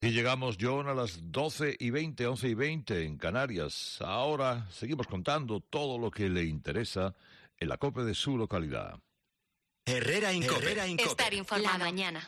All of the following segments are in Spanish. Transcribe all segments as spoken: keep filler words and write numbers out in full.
Y llegamos, John, a las doce y veinte, once y veinte en Canarias. Ahora seguimos contando todo lo que le interesa en la COPE de su localidad. Herrera en COPE. Herrera en COPE. Estar informado. La mañana.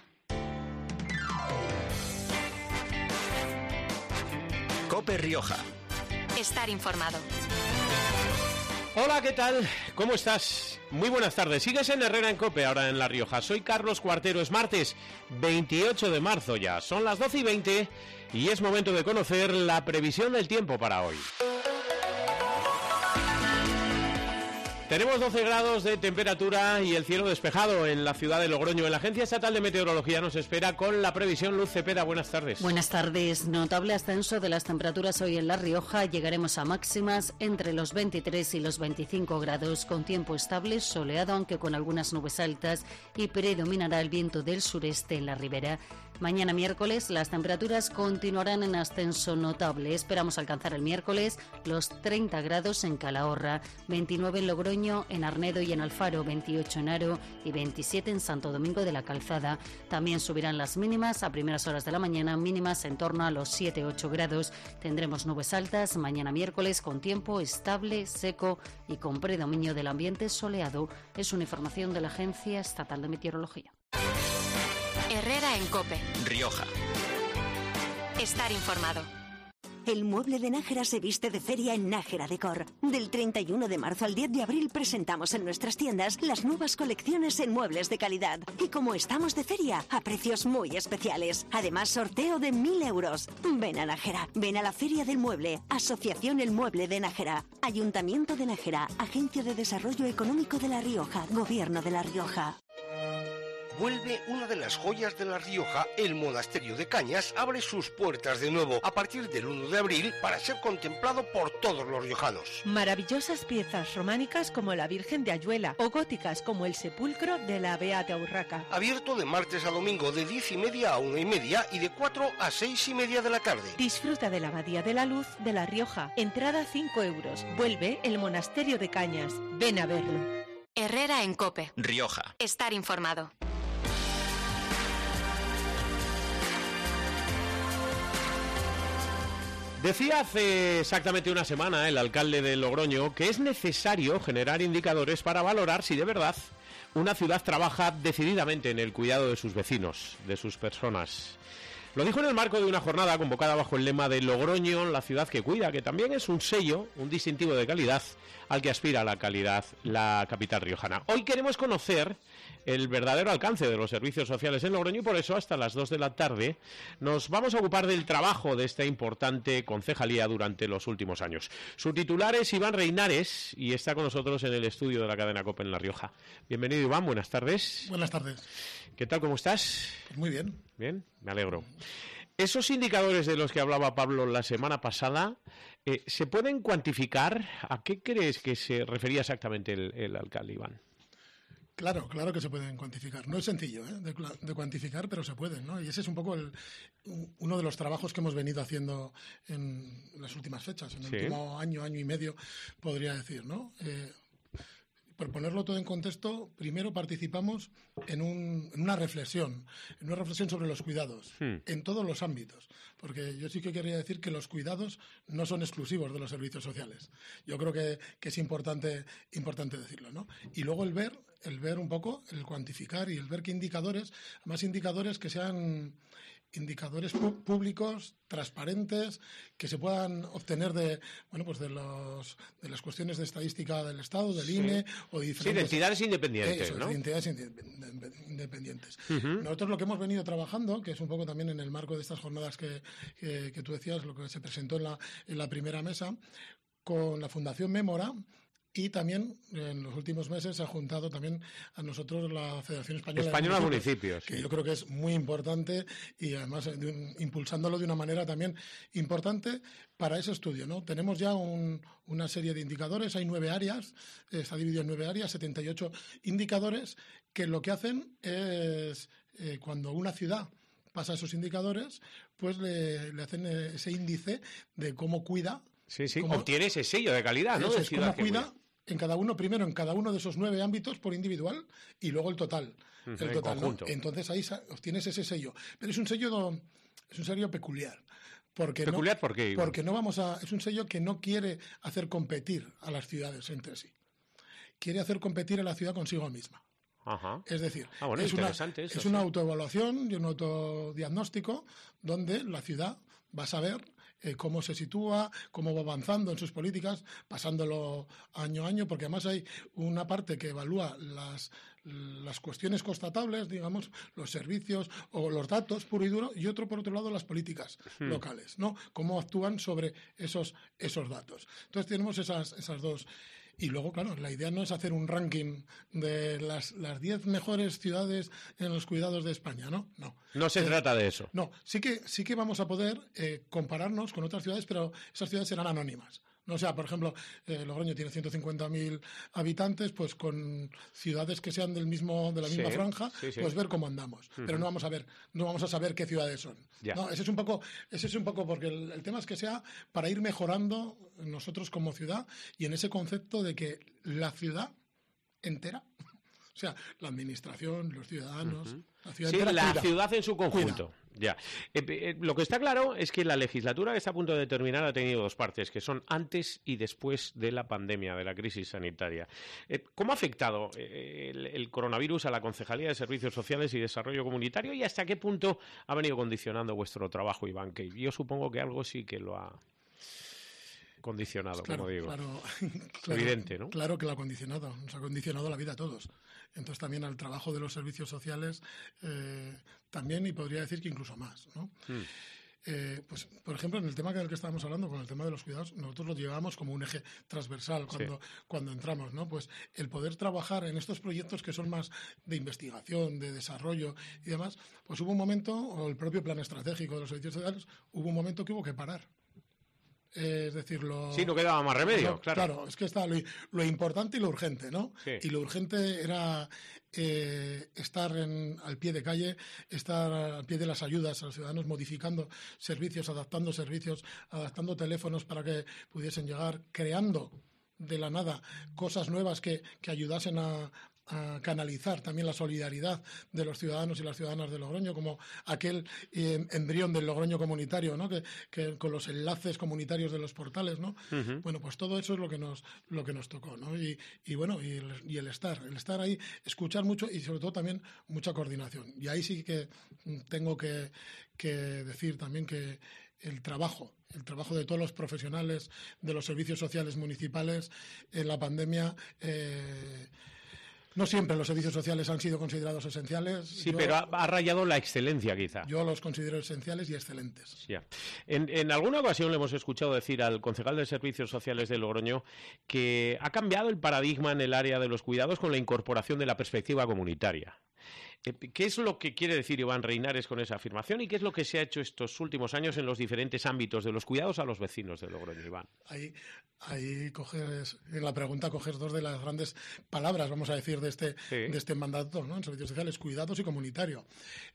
COPE Rioja. Estar informado. Hola, ¿qué tal? ¿Cómo estás? Muy buenas tardes. Sigues en Herrera en COPE, ahora en La Rioja. Soy Carlos Cuartero. Es martes veintiocho de marzo ya. Son las doce y veinte y es momento de conocer la previsión del tiempo para hoy. Tenemos doce grados de temperatura y el cielo despejado en la ciudad de Logroño. En la Agencia Estatal de Meteorología nos espera con la previsión Luz Cepeda. Buenas tardes. Buenas tardes. Notable ascenso de las temperaturas hoy en La Rioja. Llegaremos a máximas entre los veintitrés y los veinticinco grados, con tiempo estable, soleado, aunque con algunas nubes altas, y predominará el viento del sureste en la ribera. Mañana miércoles las temperaturas continuarán en ascenso notable. Esperamos alcanzar el miércoles los treinta grados en Calahorra, veintinueve en Logroño, en Arnedo y en Alfaro, veintiocho en Haro y veintisiete en Santo Domingo de la Calzada. También subirán las mínimas a primeras horas de la mañana, mínimas en torno a los siete ocho grados. Tendremos nubes altas mañana miércoles con tiempo estable, seco y con predominio del ambiente soleado. Es una información de la Agencia Estatal de Meteorología. Herrera en COPE. Rioja. Estar informado. El mueble de Nájera se viste de feria en Nájera Decor. Del treinta y uno de marzo al diez de abril presentamos en nuestras tiendas las nuevas colecciones en muebles de calidad. Y como estamos de feria, a precios muy especiales. Además, sorteo de mil euros. Ven a Nájera, ven a la Feria del Mueble. Asociación El Mueble de Nájera. Ayuntamiento de Nájera. Agencia de Desarrollo Económico de La Rioja. Gobierno de La Rioja. Vuelve una de las joyas de La Rioja. El Monasterio de Cañas abre sus puertas de nuevo a partir del uno de abril para ser contemplado por todos los riojanos. Maravillosas piezas románicas como la Virgen de Ayuela o góticas como el sepulcro de la Beata Urraca. Abierto de martes a domingo de diez y media a una y media y de cuatro a seis y media de la tarde. Disfruta de la Abadía de la Luz de La Rioja. Entrada cinco euros. Vuelve el Monasterio de Cañas. Ven a verlo. Herrera en COPE. Rioja. Estar informado. Decía hace exactamente una semana el alcalde de Logroño que es necesario generar indicadores para valorar si de verdad una ciudad trabaja decididamente en el cuidado de sus vecinos, de sus personas. Lo dijo en el marco de una jornada convocada bajo el lema de Logroño, la ciudad que cuida, que también es un sello, un distintivo de calidad al que aspira la calidad la capital riojana. Hoy queremos conocer el verdadero alcance de los servicios sociales en Logroño y por eso hasta las dos de la tarde nos vamos a ocupar del trabajo de esta importante concejalía durante los últimos años. Su titular es Iván Reinares y está con nosotros en el estudio de la cadena COPE en La Rioja. Bienvenido, Iván, buenas tardes. Buenas tardes. ¿Qué tal, cómo estás? Pues muy bien. Bien, me alegro. Esos indicadores de los que hablaba Pablo la semana pasada, eh, ¿se pueden cuantificar? ¿A qué crees que se refería exactamente el, el alcalde, Iván? Claro, claro que se pueden cuantificar. No es sencillo ¿eh? de, de cuantificar, pero se pueden, ¿no? Y ese es un poco el, uno de los trabajos que hemos venido haciendo en las últimas fechas, en el sí. último año, año y medio, podría decir, ¿no? Eh, Por ponerlo todo en contexto, primero participamos en, un, en una reflexión, en una reflexión sobre los cuidados, hmm. en todos los ámbitos, porque yo sí que quería decir que los cuidados no son exclusivos de los servicios sociales. Yo creo que, que es importante, importante decirlo, ¿no? Y luego el ver, el ver un poco, el cuantificar y el ver qué indicadores, más indicadores que sean indicadores pu- públicos, transparentes, que se puedan obtener de, bueno, pues de los de las cuestiones de estadística del Estado, del sí. I N E o de diferentes... Sí, de entidades independientes, eso, ¿no? de entidades independientes. Uh-huh. Nosotros lo que hemos venido trabajando, que es un poco también en el marco de estas jornadas que, que, que tú decías, lo que se presentó en la, en la primera mesa, con la Fundación Mémora. Y también, en los últimos meses, se ha juntado también a nosotros la Federación Española, Española de Municipios, Municipios que sí. yo creo que es muy importante y además de un, impulsándolo de una manera también importante para ese estudio, ¿no? Tenemos ya un, una serie de indicadores, hay nueve áreas, está dividido en nueve áreas, setenta y ocho indicadores, que lo que hacen es, eh, cuando una ciudad pasa esos indicadores, pues le, le hacen ese índice de cómo cuida. Sí, sí, cómo, obtiene ese sello de calidad, ¿no? Eso de es, cómo cuida, cuida en cada uno, primero en cada uno de esos nueve ámbitos por individual y luego el total. Uh-huh, el total, ¿no? Entonces ahí obtienes ese sello. Pero es un sello es un sello peculiar. Porque ¿Peculiar no, por qué, Iván? Porque no vamos a, es un sello que no quiere hacer competir a las ciudades entre sí. Quiere hacer competir a la ciudad consigo misma. Ajá. Es decir, ah, bueno, es, una, eso, es sí. una autoevaluación y un autodiagnóstico donde la ciudad va a saber eh, cómo se sitúa, cómo va avanzando en sus políticas, pasándolo año a año, porque además hay una parte que evalúa las, las cuestiones constatables, digamos, los servicios o los datos puro y duro, y otro, por otro lado, las políticas hmm. locales, ¿no? Cómo actúan sobre esos, esos datos. Entonces tenemos esas, esas dos. Y luego, claro, la idea no es hacer un ranking de las las diez mejores ciudades en los cuidados de España, ¿no? No. No se eh, trata de eso. No, sí que sí que vamos a poder eh, compararnos con otras ciudades, pero esas ciudades serán anónimas. No, o sea, por ejemplo, eh, Logroño tiene ciento cincuenta mil habitantes, pues con ciudades que sean del mismo de la misma sí, franja, sí, sí. pues ver cómo andamos. Uh-huh. Pero no vamos a ver, no vamos a saber qué ciudades son. Ya. No, ese es un poco, ese es un poco porque el, el tema es que sea para ir mejorando nosotros como ciudad y en ese concepto de que la ciudad entera, o sea, la administración, los ciudadanos, uh-huh. la ciudad sí, entera la cuida, ciudad en su conjunto. Cuida. Ya. Eh, eh, lo que está claro es que la legislatura que está a punto de terminar ha tenido dos partes, que son antes y después de la pandemia, de la crisis sanitaria. Eh, ¿Cómo ha afectado eh, el, el coronavirus a la Concejalía de Servicios Sociales y Desarrollo Comunitario y hasta qué punto ha venido condicionando vuestro trabajo, Iván? Que yo supongo que algo sí que lo ha condicionado, claro, como digo. Claro, claro, evidente, ¿no? Claro que lo ha condicionado, nos ha condicionado la vida a todos. Entonces también al trabajo de los servicios sociales eh, también, y podría decir que incluso más, ¿no? Mm. Eh, pues, por ejemplo, en el tema del que estábamos hablando, con el tema de los cuidados, nosotros lo llevamos como un eje transversal cuando, sí. cuando entramos, ¿no? Pues el poder trabajar en estos proyectos que son más de investigación, de desarrollo y demás, pues hubo un momento, o el propio plan estratégico de los servicios sociales, hubo un momento que hubo que parar. Eh, es decir, lo... Sí, no quedaba más remedio, no, claro. Claro, es que está lo, lo importante y lo urgente, ¿no? Sí. Y lo urgente era eh, estar en, al pie de calle, estar al pie de las ayudas a los ciudadanos, modificando servicios, adaptando servicios, adaptando teléfonos para que pudiesen llegar, creando de la nada cosas nuevas que, que ayudasen a... a canalizar también la solidaridad de los ciudadanos y las ciudadanas de Logroño, como aquel eh, embrión del Logroño comunitario, ¿no? Que, que con los enlaces comunitarios de los portales, ¿no? Uh-huh. Bueno, pues todo eso es lo que nos lo que nos tocó, ¿no? Y, y bueno, y el, y el estar, el estar ahí, escuchar mucho y sobre todo también mucha coordinación. Y ahí sí que tengo que, que decir también que el trabajo, el trabajo de todos los profesionales de los servicios sociales municipales en la pandemia. Eh, No siempre los servicios sociales han sido considerados esenciales. Sí, yo, pero ha, ha rayado la excelencia, quizá. Yo los considero esenciales y excelentes. Ya. En, en alguna ocasión le hemos escuchado decir al concejal de Servicios Sociales de Logroño que ha cambiado el paradigma en el área de los cuidados con la incorporación de la perspectiva comunitaria. ¿Qué es lo que quiere decir Iván Reinares con esa afirmación y qué es lo que se ha hecho estos últimos años en los diferentes ámbitos de los cuidados a los vecinos de Logroño, Iván? Ahí, ahí coges, en la pregunta coges dos de las grandes palabras, vamos a decir, de este, sí. de este mandato, ¿no? En servicios sociales, cuidados y comunitario.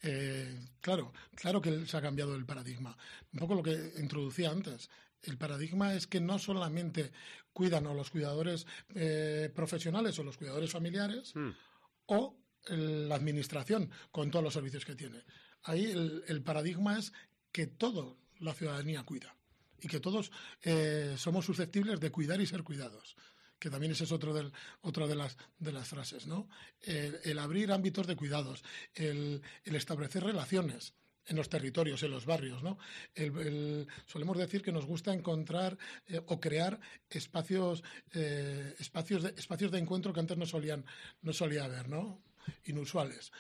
Eh, claro, claro que se ha cambiado el paradigma. Un poco lo que introducía antes. El paradigma es que no solamente cuidan o los cuidadores eh, profesionales o los cuidadores familiares, mm. o la administración con todos los servicios que tiene. Ahí el, el paradigma es que toda la ciudadanía cuida y que todos eh, somos susceptibles de cuidar y ser cuidados, que también ese es otro del, otra de las, de las frases, ¿no? El, el abrir ámbitos de cuidados, el, el establecer relaciones en los territorios, en los barrios, ¿no? El, el, solemos decir que nos gusta encontrar eh, o crear espacios, eh, espacios, de, espacios de encuentro que antes no solían, no solía haber, ¿no? Inusuales.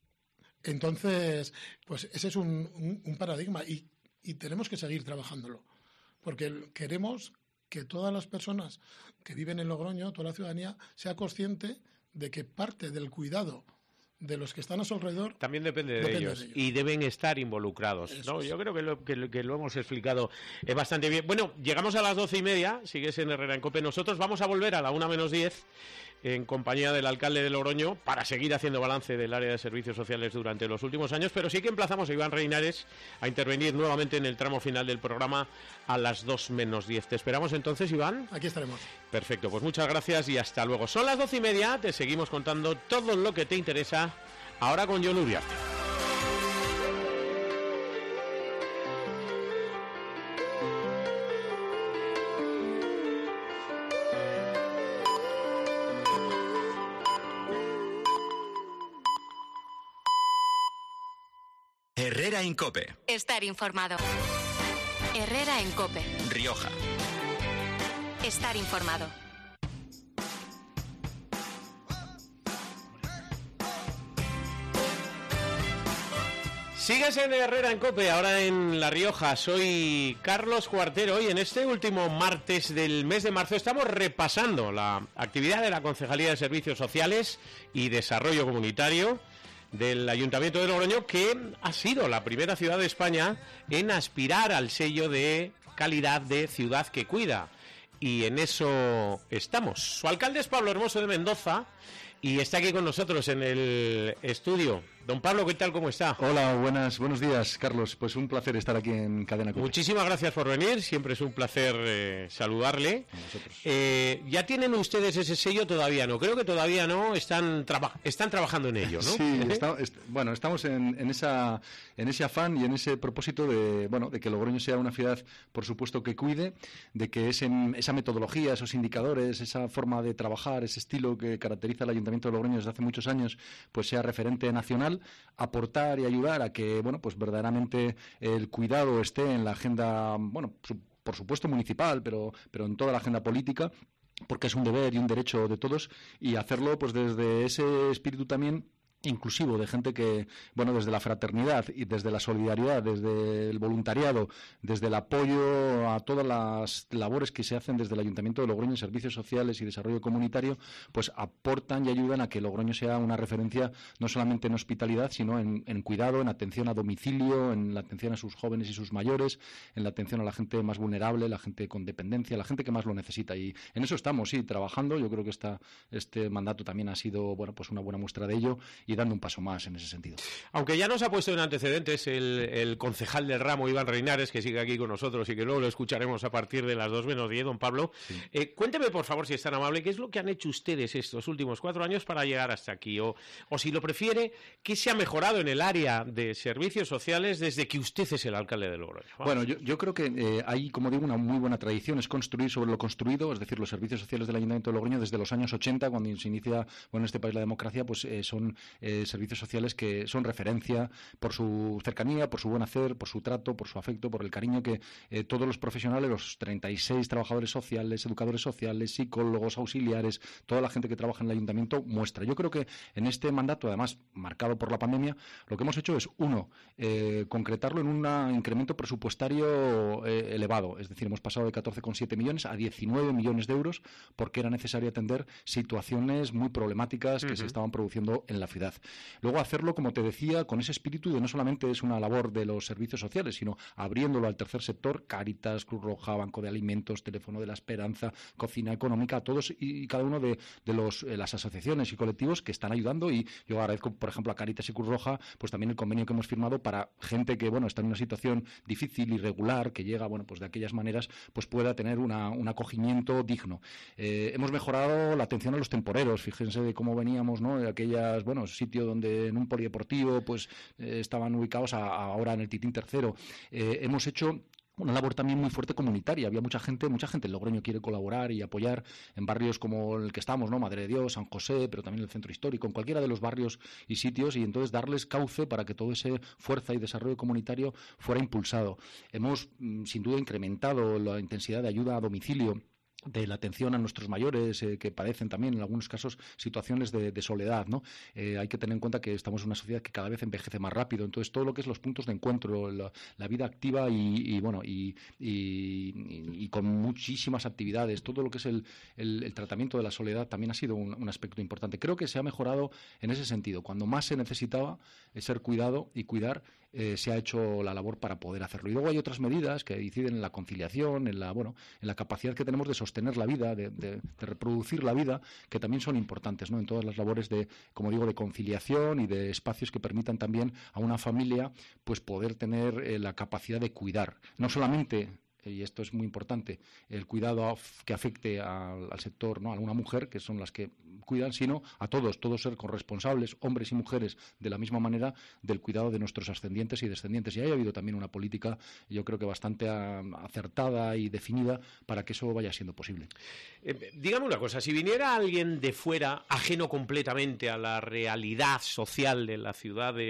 Entonces, pues ese es un, un, un paradigma y, y tenemos que seguir trabajándolo, porque queremos que todas las personas que viven en Logroño, toda la ciudadanía, sea consciente de que parte del cuidado de los que están a su alrededor también depende de, depende ellos. de ellos Y deben estar involucrados, ¿no? Yo creo que lo, que, que lo hemos explicado eh, bastante bien. Bueno, llegamos a las doce y media, sigues en Herrera en COPE. Nosotros vamos a volver a la una menos diez en compañía del alcalde de Logroño para seguir haciendo balance del área de servicios sociales durante los últimos años, pero sí que emplazamos a Iván Reinares a intervenir nuevamente en el tramo final del programa a las dos menos diez. Te esperamos entonces, Iván. Aquí estaremos. Perfecto, pues muchas gracias y hasta luego. Son las doce y media, te seguimos contando todo lo que te interesa ahora con Jon Uriarte. Herrera en COPE. Estar informado. Herrera en COPE. Rioja. Estar informado. Sigues en Herrera en COPE, ahora en La Rioja. Soy Carlos Cuartero y en este último martes del mes de marzo estamos repasando la actividad de la Concejalía de Servicios Sociales y Desarrollo Comunitario del Ayuntamiento de Logroño, que ha sido la primera ciudad de España en aspirar al sello de calidad de ciudad que cuida. Y en eso estamos. Su alcalde es Pablo Hermoso de Mendoza y está aquí con nosotros en el estudio. Don Pablo, ¿qué tal? ¿Cómo está? Hola, buenas, buenos días, Carlos. Pues un placer estar aquí en Cadena COPE. Muchísimas gracias por venir, siempre es un placer eh, saludarle. Eh, ¿Ya tienen ustedes ese sello? Todavía no, creo que todavía no, están, traba están trabajando en ello, ¿no? Sí, está, est bueno, estamos en, en, esa, en ese afán y en ese propósito de, bueno, de que Logroño sea una ciudad, por supuesto, que cuide, de que ese, esa metodología, esos indicadores, esa forma de trabajar, ese estilo que caracteriza al Ayuntamiento de Logroño desde hace muchos años, pues sea referente nacional, aportar y ayudar a que, bueno, pues verdaderamente el cuidado esté en la agenda, bueno, su, por supuesto municipal, pero, pero en toda la agenda política, porque es un deber y un derecho de todos, y hacerlo pues desde ese espíritu también inclusivo, de gente que, bueno, desde la fraternidad y desde la solidaridad, desde el voluntariado, desde el apoyo a todas las labores que se hacen desde el Ayuntamiento de Logroño en servicios sociales y desarrollo comunitario, pues aportan y ayudan a que Logroño sea una referencia no solamente en hospitalidad, sino en, en cuidado, en atención a domicilio, en la atención a sus jóvenes y sus mayores, en la atención a la gente más vulnerable, la gente con dependencia, la gente que más lo necesita. Y en eso estamos, sí, trabajando. Yo creo que esta, este mandato también ha sido, bueno, pues una buena muestra de ello, y dando un paso más en ese sentido. Aunque ya nos ha puesto en antecedentes el, el concejal del ramo, Iván Reinares, que sigue aquí con nosotros y que luego lo escucharemos a partir de las dos menos diez, don Pablo. Sí. Eh, cuénteme, por favor, si es tan amable, ¿qué es lo que han hecho ustedes estos últimos cuatro años para llegar hasta aquí? O, o si lo prefiere, ¿qué se ha mejorado en el área de servicios sociales desde que usted es el alcalde de Logroño? Vamos. Bueno, yo, yo creo que eh, hay, como digo, una muy buena tradición, es construir sobre lo construido, es decir, los servicios sociales del Ayuntamiento de Logroño desde los años ochenta, cuando se inicia, bueno, en este país la democracia, pues eh, son eh, servicios sociales que son referencia por su cercanía, por su buen hacer, por su trato, por su afecto, por el cariño que eh, todos los profesionales, los treinta y seis trabajadores sociales, educadores sociales, psicólogos, auxiliares, toda la gente que trabaja en el Ayuntamiento muestra. Yo creo que en este mandato, además marcado por la pandemia, lo que hemos hecho es, uno, eh, concretarlo en un incremento presupuestario eh, elevado. Es decir, hemos pasado de catorce coma siete millones a diecinueve millones de euros porque era necesario atender situaciones muy problemáticas que uh-huh. se estaban produciendo en la ciudad. Luego, hacerlo, como te decía, con ese espíritu de no solamente es una labor de los servicios sociales, sino abriéndolo al tercer sector, Cáritas, Cruz Roja, Banco de Alimentos, Teléfono de la Esperanza, Cocina Económica, a todos y cada uno de, de los, eh, las asociaciones y colectivos que están ayudando. Y yo agradezco, por ejemplo, a Cáritas y Cruz Roja, pues también el convenio que hemos firmado para gente que, bueno, está en una situación difícil, irregular, que llega, bueno, pues de aquellas maneras, pues pueda tener una, un acogimiento digno. Eh, hemos mejorado la atención a los temporeros, fíjense de cómo veníamos, ¿no?, de aquellas, bueno, sitios donde en un polideportivo pues eh, estaban ubicados a, a ahora en el Titín Tercero. Eh, hemos hecho una labor también muy fuerte comunitaria. Había mucha gente, mucha gente en Logroño quiere colaborar y apoyar en barrios como el que estamos, ¿no?, Madre de Dios, San José, pero también el Centro Histórico, en cualquiera de los barrios y sitios, y entonces darles cauce para que todo ese fuerza y desarrollo comunitario fuera impulsado. Hemos, sin duda, incrementado la intensidad de ayuda a domicilio, de la atención a nuestros mayores eh, que padecen también en algunos casos situaciones de, de soledad, ¿no? Eh, hay que tener en cuenta que estamos en una sociedad que cada vez envejece más rápido, entonces todo lo que es los puntos de encuentro, la, la vida activa y, y bueno y, y, y, y con muchísimas actividades, todo lo que es el, el, el tratamiento de la soledad también ha sido un, un aspecto importante. Creo que se ha mejorado en ese sentido. Cuando más se necesitaba eh, ser cuidado y cuidar, eh, se ha hecho la labor para poder hacerlo. Y luego hay otras medidas que inciden en la conciliación, en la bueno, en la capacidad que tenemos de sostener la vida, de, de, de reproducir la vida, que también son importantes, ¿no?, en todas las labores de, como digo, de conciliación y de espacios que permitan también a una familia pues poder tener eh, la capacidad de cuidar, no solamente, y esto es muy importante, el cuidado que afecte al, al sector, ¿no?, a una mujer, que son las que cuidan, sino a todos, todos ser corresponsables, hombres y mujeres, de la misma manera, del cuidado de nuestros ascendientes y descendientes. Y ahí ha habido también una política, yo creo que bastante a, acertada y definida para que eso vaya siendo posible. Eh, dígame una cosa, si viniera alguien de fuera, ajeno completamente a la realidad social de la ciudad de,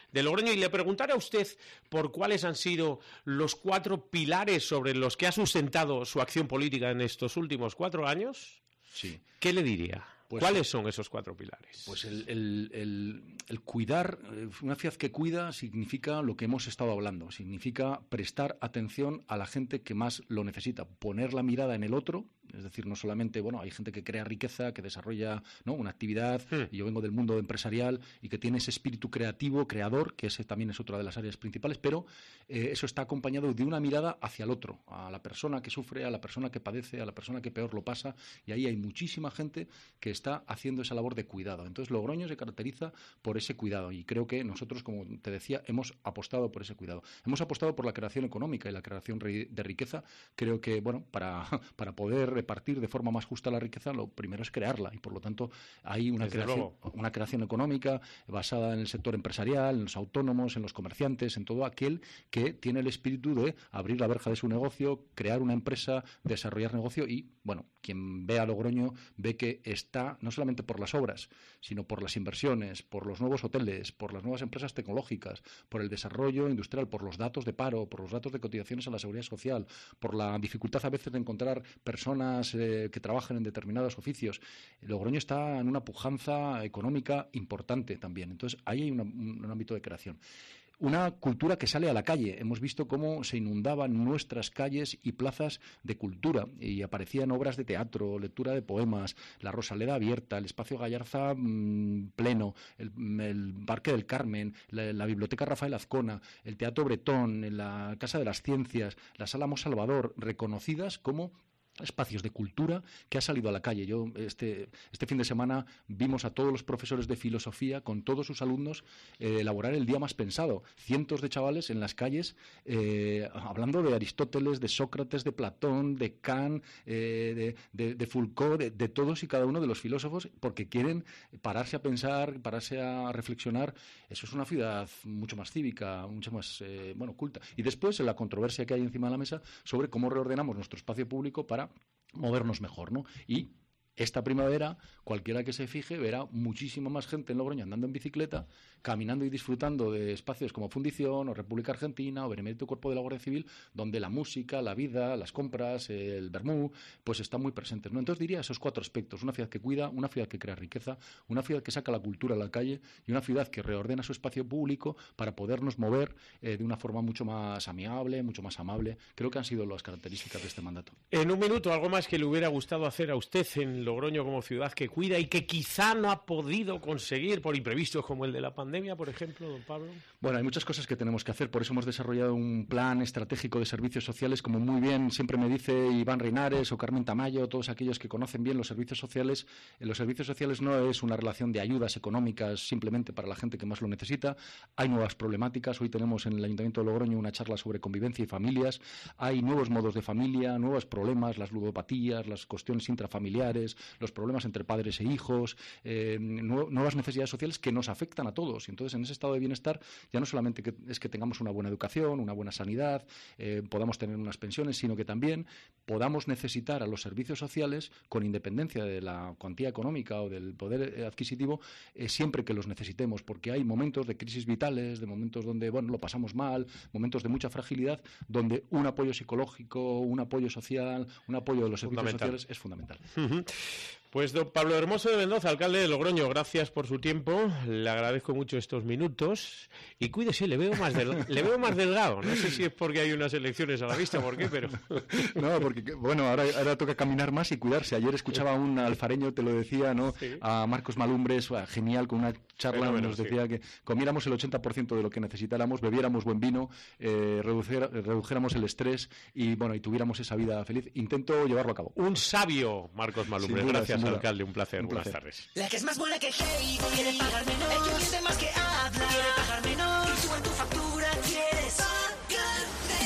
de Logroño y le preguntara a usted por cuáles han sido los cuatro pilares sobre los que ha sustentado su acción política en estos últimos cuatro años, sí. ¿Qué le diría? Pues, ¿cuáles son esos cuatro pilares? Pues el, el, el, el cuidar, una ciudad que cuida significa lo que hemos estado hablando, significa prestar atención a la gente que más lo necesita, poner la mirada en el otro, es decir, no solamente, bueno, hay gente que crea riqueza, que desarrolla, ¿no?, una actividad, hmm. y yo vengo del mundo empresarial y que tiene ese espíritu creativo, creador, que ese también es otra de las áreas principales, pero eh, eso está acompañado de una mirada hacia el otro, a la persona que sufre, a la persona que padece, a la persona que peor lo pasa, y ahí hay muchísima gente que está haciendo esa labor de cuidado. Entonces, Logroño se caracteriza por ese cuidado y creo que nosotros, como te decía, hemos apostado por ese cuidado. Hemos apostado por la creación económica y la creación de riqueza. Creo que, bueno, para, para poder repartir de forma más justa la riqueza, lo primero es crearla y, por lo tanto, hay una, creación, una creación económica basada en el sector empresarial, en los autónomos, en los comerciantes, en todo aquel que tiene el espíritu de abrir la verja de su negocio, crear una empresa, desarrollar negocio y, bueno, quien ve a Logroño ve que está no solamente por las obras, sino por las inversiones, por los nuevos hoteles, por las nuevas empresas tecnológicas, por el desarrollo industrial, por los datos de paro, por los datos de cotizaciones a la seguridad social, por la dificultad a veces de encontrar personas eh, que trabajen en determinados oficios. Logroño está en una pujanza económica importante también. Entonces, ahí hay una, un, un ámbito de creación. Una cultura que sale a la calle. Hemos visto cómo se inundaban nuestras calles y plazas de cultura y aparecían obras de teatro, lectura de poemas, la Rosaleda abierta, el Espacio Gallarza mmm, pleno, el, el Parque del Carmen, la, la Biblioteca Rafael Azcona, el Teatro Bretón, la Casa de las Ciencias, la Sala Mos Salvador, reconocidas como espacios de cultura que ha salido a la calle. Yo este, este fin de semana vimos a todos los profesores de filosofía con todos sus alumnos eh, elaborar el día más pensado. Cientos de chavales en las calles eh, hablando de Aristóteles, de Sócrates, de Platón, de Kant, eh, de, de, de Foucault, de, de todos y cada uno de los filósofos, porque quieren pararse a pensar, pararse a reflexionar. Eso es una ciudad mucho más cívica, mucho más eh, bueno, culta. Y después en la controversia que hay encima de la mesa sobre cómo reordenamos nuestro espacio público para movernos mejor, ¿no? Y esta primavera, cualquiera que se fije, verá muchísima más gente en Logroño andando en bicicleta, caminando y disfrutando de espacios como Fundición o República Argentina o Benemérito Cuerpo de la Guardia Civil, donde la música, la vida, las compras, el vermú, pues están muy presentes, ¿no? Entonces diría esos cuatro aspectos: una ciudad que cuida, una ciudad que crea riqueza, una ciudad que saca la cultura a la calle y una ciudad que reordena su espacio público para podernos mover eh, de una forma mucho más amigable, mucho más amable. Creo que han sido las características de este mandato. En un minuto, algo más que le hubiera gustado hacer a usted en Logroño como ciudad que cuida y que quizá no ha podido conseguir por imprevistos como el de la pandemia, por ejemplo, don Pablo. Bueno, hay muchas cosas que tenemos que hacer, por eso hemos desarrollado un plan estratégico de servicios sociales, como muy bien siempre me dice Iván Reinares o Carmen Tamayo, todos aquellos que conocen bien los servicios sociales. Los servicios sociales no es una relación de ayudas económicas simplemente para la gente que más lo necesita. Hay nuevas problemáticas. Hoy tenemos en el Ayuntamiento de Logroño una charla sobre convivencia y familias. Hay nuevos modos de familia, nuevos problemas, las ludopatías, las cuestiones intrafamiliares, los problemas entre padres e hijos, eh, nuevas necesidades sociales que nos afectan a todos. Y entonces, en ese estado de bienestar, ya no solamente que es que tengamos una buena educación, una buena sanidad, eh, podamos tener unas pensiones, sino que también podamos necesitar a los servicios sociales, con independencia de la cuantía económica o del poder adquisitivo, eh, siempre que los necesitemos, porque hay momentos de crisis vitales, de momentos donde, bueno, lo pasamos mal, momentos de mucha fragilidad, donde un apoyo psicológico, un apoyo social, un apoyo de los servicios sociales es fundamental. Uh-huh. Pues don Pablo Hermoso de Mendoza, alcalde de Logroño, gracias por su tiempo, le agradezco mucho estos minutos y cuídese, le veo más del, le veo más delgado, no sé si es porque hay unas elecciones a la vista, ¿por qué? Pero no, porque bueno, ahora, ahora toca caminar más y cuidarse. Ayer escuchaba a un alfareño, te lo decía, ¿no? Sí. A Marcos Malumbres, genial, con una charla, bueno, bueno, nos decía sí. que comiéramos el ochenta por ciento de lo que necesitáramos, bebiéramos buen vino, eh, reduciera, redujéramos el estrés y bueno, y tuviéramos esa vida feliz. Intento llevarlo a cabo. Un sabio, Marcos Malumbres, duda, gracias alcalde, un placer, un buenas placer. Tardes. La que es más buena que Hey, quiere pagar menos, el que miente más que habla, quiere pagar menos, y tú en tu factura quieres pagar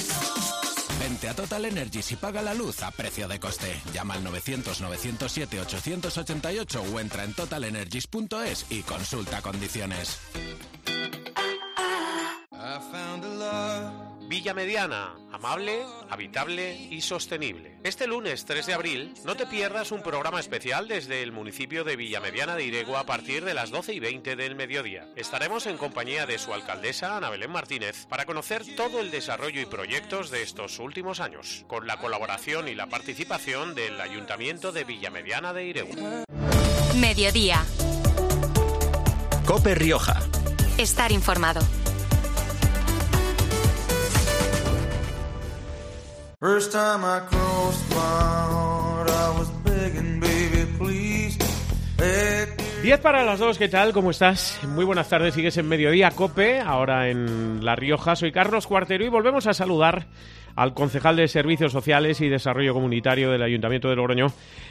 menos. Vente a Total Energies y paga la luz a precio de coste. Llama al novecientos, novecientos siete, ochocientos ochenta y ocho o entra en total energies punto es y consulta condiciones. I found a love Villa Mediana, amable, habitable y sostenible. Este lunes tres de abril no te pierdas un programa especial desde el municipio de Villa Mediana de Iregua a partir de las doce y veinte del mediodía. Estaremos en compañía de su alcaldesa Ana Belén Martínez para conocer todo el desarrollo y proyectos de estos últimos años, con la colaboración y la participación del Ayuntamiento de Villa Mediana de Iregua. Mediodía. COPE Rioja. Estar informado. First time I crossed my heart, I was begging, baby, please. diez para las dos, ¿qué tal? ¿Cómo estás? Muy buenas tardes, sigues en Mediodía COPE, ahora en La Rioja. Soy Carlos Cuartero y volvemos a saludar al concejal de Servicios Sociales y Desarrollo Comunitario del Ayuntamiento de Logroño,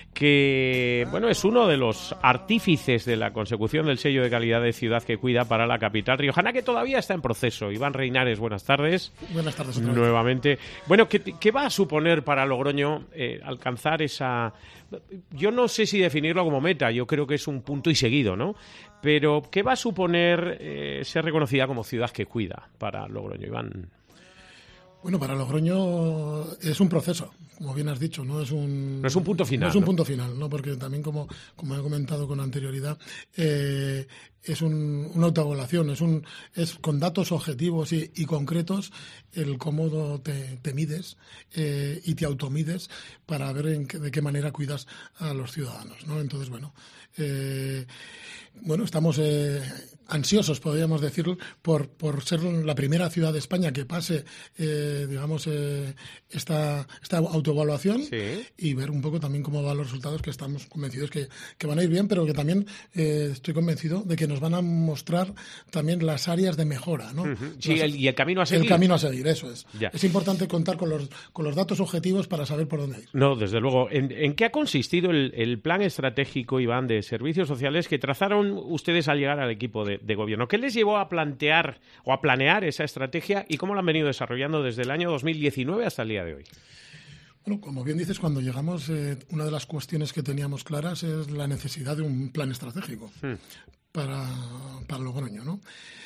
que, bueno, es uno de los artífices de la consecución del sello de calidad de ciudad que cuida para la capital riojana, que todavía está en proceso. Iván Reinares, buenas tardes. Buenas tardes otra vez. Nuevamente. Bueno, ¿qué, qué va a suponer para Logroño eh, alcanzar esa... Yo no sé si definirlo como meta, yo creo que es un punto y seguido, ¿no? Pero, ¿qué va a suponer eh, ser reconocida como ciudad que cuida para Logroño, Iván? Bueno, para Logroño es un proceso, como bien has dicho, no es un... No es un punto final. No es un ¿no? punto final, ¿no? Porque también, como, como he comentado con anterioridad, eh, es un, una autoevaluación, es, un, es con datos objetivos y, y concretos el cómo te, te mides eh, y te automides para ver en qué, de qué manera cuidas a los ciudadanos, ¿no? Entonces, bueno... Eh, Bueno, estamos eh, ansiosos, podríamos decir, por, por ser la primera ciudad de España que pase, eh, digamos, eh, esta, esta autoevaluación sí. Y ver un poco también cómo van los resultados, que estamos convencidos que, que van a ir bien, pero que también eh, estoy convencido de que nos van a mostrar también las áreas de mejora, ¿no? Uh-huh. Sí, las, el, y el camino a seguir. El camino a seguir, eso es. Ya. Es importante contar con los, con los datos objetivos para saber por dónde ir. No, desde luego. ¿En, en qué ha consistido el, el plan estratégico, Iván, de servicios sociales que trazaron ustedes al llegar al equipo de, de gobierno? ¿Qué les llevó a plantear o a planear esa estrategia y cómo la han venido desarrollando desde el año dos mil diecinueve hasta el día de hoy? Bueno, como bien dices, cuando llegamos, eh, una de las cuestiones que teníamos claras es la necesidad de un plan estratégico hmm. para, para Logroño, ¿no?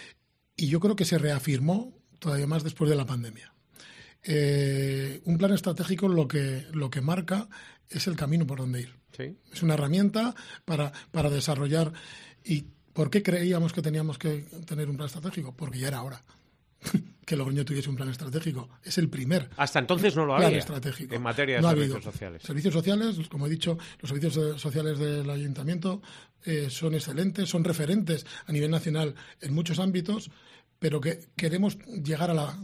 Y yo creo que se reafirmó todavía más después de la pandemia. Eh, un plan estratégico lo que, lo que marca es el camino por donde ir. ¿Sí? Es una herramienta para, para desarrollar. ¿Y por qué creíamos que teníamos que tener un plan estratégico? Porque ya era hora que Logroño tuviese un plan estratégico. Es el primer. Hasta entonces no lo plan había estratégico. En materia de no servicios habido. sociales. Servicios sociales, como he dicho, los servicios sociales del Ayuntamiento eh, son excelentes, son referentes a nivel nacional en muchos ámbitos, pero que queremos llegar a la...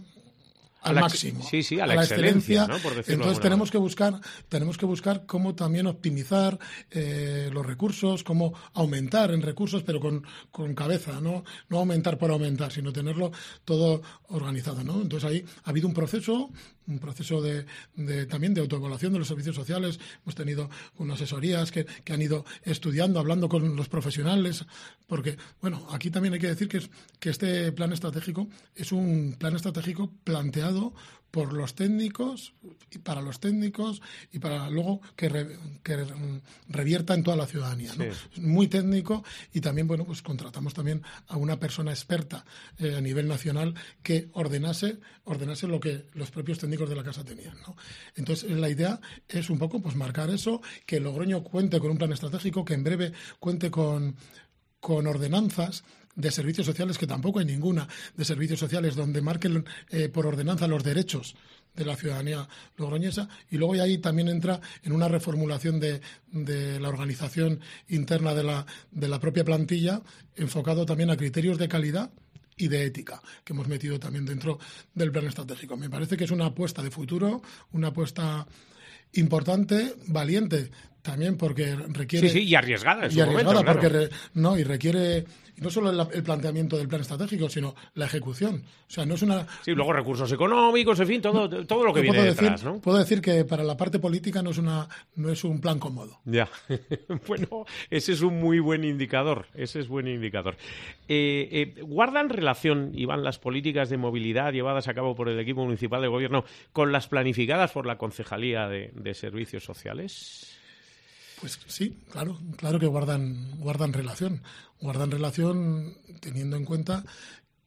al máximo, sí, sí, a la, a la excelencia, excelencia, ¿no? Por decirlo entonces de tenemos manera. que buscar tenemos que buscar cómo también optimizar eh, los recursos, cómo aumentar en recursos, pero con, con cabeza, no no aumentar por aumentar, sino tenerlo todo organizado, ¿no? Entonces ahí ha habido un proceso un proceso de, de también de autoevaluación de los servicios sociales. Hemos tenido unas asesorías que, que han ido estudiando, hablando con los profesionales, porque, bueno, aquí también hay que decir que, es, que este plan estratégico es un plan estratégico planteado por los técnicos, y para los técnicos y para luego que, re, que revierta en toda la ciudadanía, ¿no? Sí. Es muy técnico y también, bueno, pues contratamos también a una persona experta eh, a nivel nacional que ordenase, ordenase lo que los propios técnicos de la casa tenían, ¿no? Entonces, la idea es un poco pues marcar eso, que Logroño cuente con un plan estratégico, que en breve cuente con, con ordenanzas de servicios sociales, que tampoco hay ninguna de servicios sociales donde marquen eh, por ordenanza los derechos de la ciudadanía logroñesa, y luego ahí también entra en una reformulación de, de la organización interna de la, de la propia plantilla, enfocado también a criterios de calidad y de ética, que hemos metido también dentro del plan estratégico. Me parece que es una apuesta de futuro, una apuesta importante, valiente también, porque requiere... Sí, sí, y arriesgada en su y arriesgada momento, porque claro. re, no, y requiere no solo el, el planteamiento del plan estratégico, sino la ejecución. O sea, no es una... Sí, luego recursos económicos, en fin, todo, todo lo que viene puedo detrás, decir, ¿no? Puedo decir que para la parte política no es una no es un plan cómodo. Ya, bueno, ese es un muy buen indicador, ese es buen indicador. Eh, eh, ¿Guardan relación, Iván, las políticas de movilidad llevadas a cabo por el equipo municipal de gobierno con las planificadas por la Concejalía de, de Servicios Sociales? Pues sí, claro, claro que guardan, guardan relación. Guardan relación teniendo en cuenta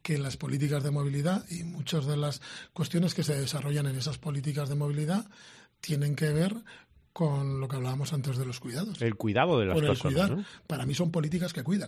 que las políticas de movilidad y muchas de las cuestiones que se desarrollan en esas políticas de movilidad tienen que ver con lo que hablábamos antes de los cuidados. El cuidado de las con el personas, cuidar. ¿no? Para mí son políticas que cuidan.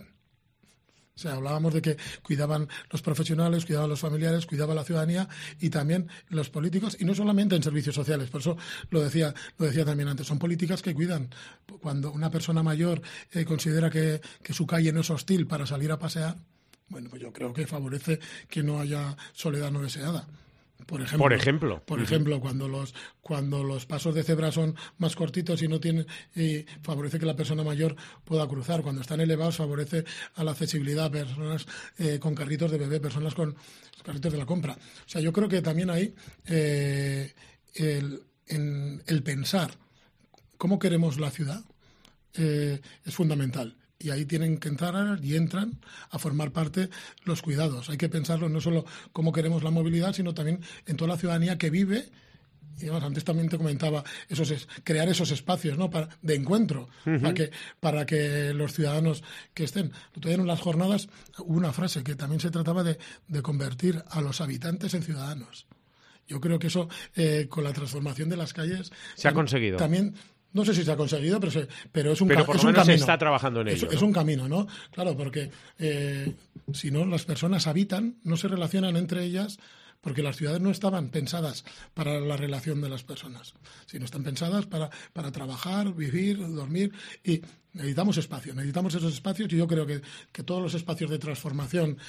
O sea, hablábamos de que cuidaban los profesionales, cuidaban los familiares, cuidaba la ciudadanía y también los políticos, y no solamente en servicios sociales, por eso lo decía, lo decía también antes, son políticas que cuidan. Cuando una persona mayor eh, considera que, que su calle no es hostil para salir a pasear, bueno, pues yo creo que favorece que no haya soledad no deseada. Por ejemplo, por ejemplo, por ejemplo cuando los cuando los pasos de cebra son más cortitos y no tienen y favorece que la persona mayor pueda cruzar. Cuando están elevados favorece a la accesibilidad a personas eh, con carritos de bebé, personas con carritos de la compra. O sea, yo creo que también ahí eh, el, en, el pensar cómo queremos la ciudad eh, es fundamental. Y ahí tienen que entrar y entran a formar parte los cuidados. Hay que pensarlo no solo cómo queremos la movilidad, sino también en toda la ciudadanía que vive. Y además, antes también te comentaba esos es, crear esos espacios, ¿no? Para, de encuentro, uh-huh. para que para que los ciudadanos que estén. Todavía en las jornadas hubo una frase que también se trataba de, de convertir a los habitantes en ciudadanos. Yo creo que eso, eh, con la transformación de las calles... Se ha conseguido. También... No sé si se ha conseguido, pero, se, pero es un, pero ca- por es lo un menos camino. se está trabajando en ello. Es, ¿no? es un camino, ¿no? Claro, porque eh, si no, las personas habitan, no se relacionan entre ellas, porque las ciudades no estaban pensadas para la relación de las personas, sino están pensadas para, para trabajar, vivir, dormir, y necesitamos espacio, necesitamos esos espacios, y yo creo que, que todos los espacios de transformación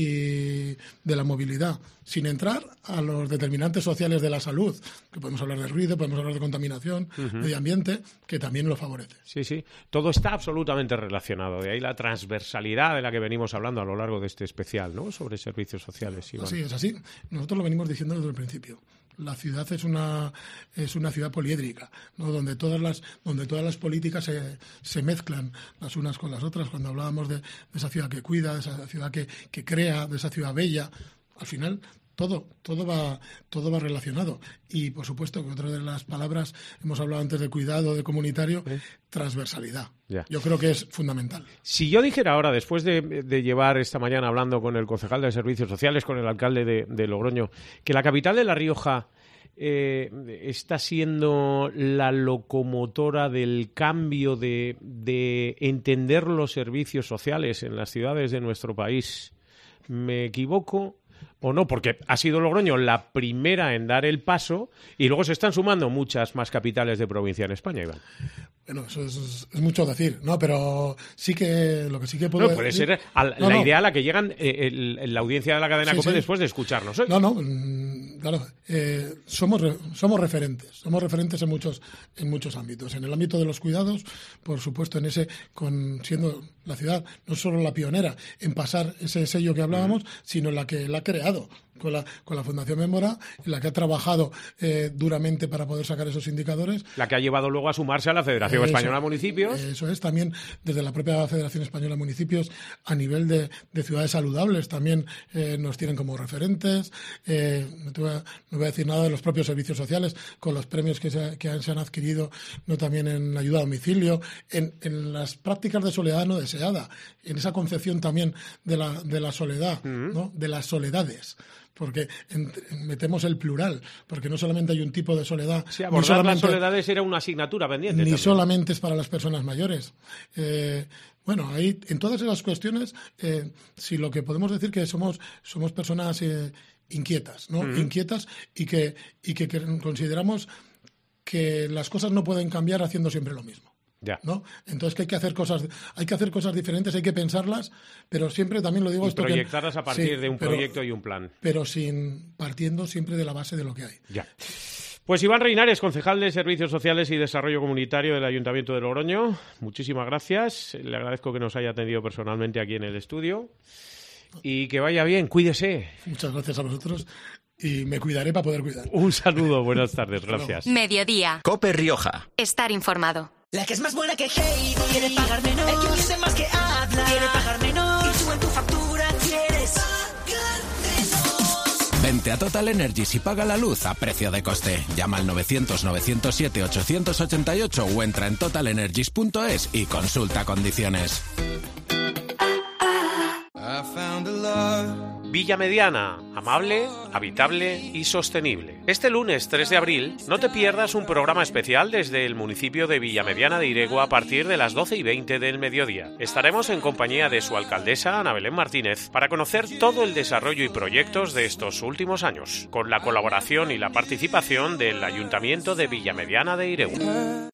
y de la movilidad, sin entrar a los determinantes sociales de la salud, que podemos hablar de ruido, podemos hablar de contaminación, uh-huh. medio ambiente, que también lo favorece. Sí, sí, todo está absolutamente relacionado, de ahí la transversalidad de la que venimos hablando a lo largo de este especial, ¿no?, sobre servicios sociales. Iván. Así es, así. Nosotros lo venimos diciendo desde el principio. La ciudad es una es una ciudad poliédrica, ¿no? donde todas las donde todas las políticas se, se mezclan las unas con las otras. Cuando hablábamos de, de esa ciudad que cuida, de esa ciudad que, que crea, de esa ciudad bella, al final todo todo va todo va relacionado. Y por supuesto que otra de las palabras, hemos hablado antes de cuidado, de comunitario, ¿Eh? transversalidad. Ya. Yo creo que es fundamental. Si yo dijera ahora, después de, de llevar esta mañana hablando con el concejal de Servicios Sociales, con el alcalde de, de Logroño, que la capital de La Rioja eh, está siendo la locomotora del cambio de, de entender los servicios sociales en las ciudades de nuestro país, ¿me equivoco o no? Porque ha sido Logroño la primera en dar el paso y luego se están sumando muchas más capitales de provincia en España, Iván. Bueno, eso es, es mucho decir, ¿no? Pero sí que lo que sí que puedo no, puede decir... ser a la, no, la no. idea a la que llegan eh, el, el, la audiencia de la cadena sí, COPE sí. después de escucharnos hoy. No, no, claro, eh, somos re, somos referentes, somos referentes en muchos en muchos ámbitos. En el ámbito de los cuidados, por supuesto, en ese con siendo la ciudad no solo la pionera en pasar ese sello que hablábamos, mm. sino la que la ha creado con la con la Fundación Mémora, en la que ha trabajado eh, duramente para poder sacar esos indicadores. La que ha llevado luego a sumarse a la Federación eso, Española de Municipios. Eso es, también desde la propia Federación Española de Municipios, a nivel de, de ciudades saludables, también eh, nos tienen como referentes. Eh, no, te voy a, no voy a decir nada de los propios servicios sociales, con los premios que se, que se han adquirido, no también en la ayuda a domicilio, en, en las prácticas de soledad no deseada, en esa concepción también de la, de la soledad, uh-huh. ¿no? de las soledades. Porque metemos el plural, porque no solamente hay un tipo de soledad. Sí, abordar las soledades era una asignatura pendiente. Ni también. solamente es para las personas mayores. Eh, bueno, ahí en todas esas cuestiones, eh, si lo que podemos decir que somos somos personas eh, inquietas, ¿no? Uh-huh. Inquietas y que y que, que consideramos que las cosas no pueden cambiar haciendo siempre lo mismo. Ya. ¿No? Entonces que hay que hacer cosas, hay que hacer cosas diferentes, hay que pensarlas, pero siempre también lo digo y esto proyectarlas que, a partir sí, de un pero, proyecto y un plan. Pero sin partiendo siempre de la base de lo que hay. Ya. Pues Iván Reinares, concejal de Servicios Sociales y Desarrollo Comunitario del Ayuntamiento de Logroño, muchísimas gracias. Le agradezco que nos haya atendido personalmente aquí en el estudio y que vaya bien, cuídese. Muchas gracias a vosotros. Y me cuidaré para poder cuidar. Un saludo, buenas tardes, gracias. Mediodía. COPE Rioja. Estar informado. La que es más buena que Heidi. Quiere pagar menos. El que entiende más que habla. Quiere pagar menos. Y tú en tu factura quieres pagar menos. Vente a Total Energies y paga la luz a precio de coste. Llama al novecientos novecientos siete ochocientos ochenta y ocho o entra en total energies punto es y consulta condiciones. I found a love Villa Mediana, amable, habitable y sostenible. Este lunes tres de abril no te pierdas un programa especial desde el municipio de Villamediana de Iregua a partir de las doce y veinte del mediodía. Estaremos en compañía de su alcaldesa, Ana Belén Martínez, para conocer todo el desarrollo y proyectos de estos últimos años, con la colaboración y la participación del Ayuntamiento de Villamediana de Iregua.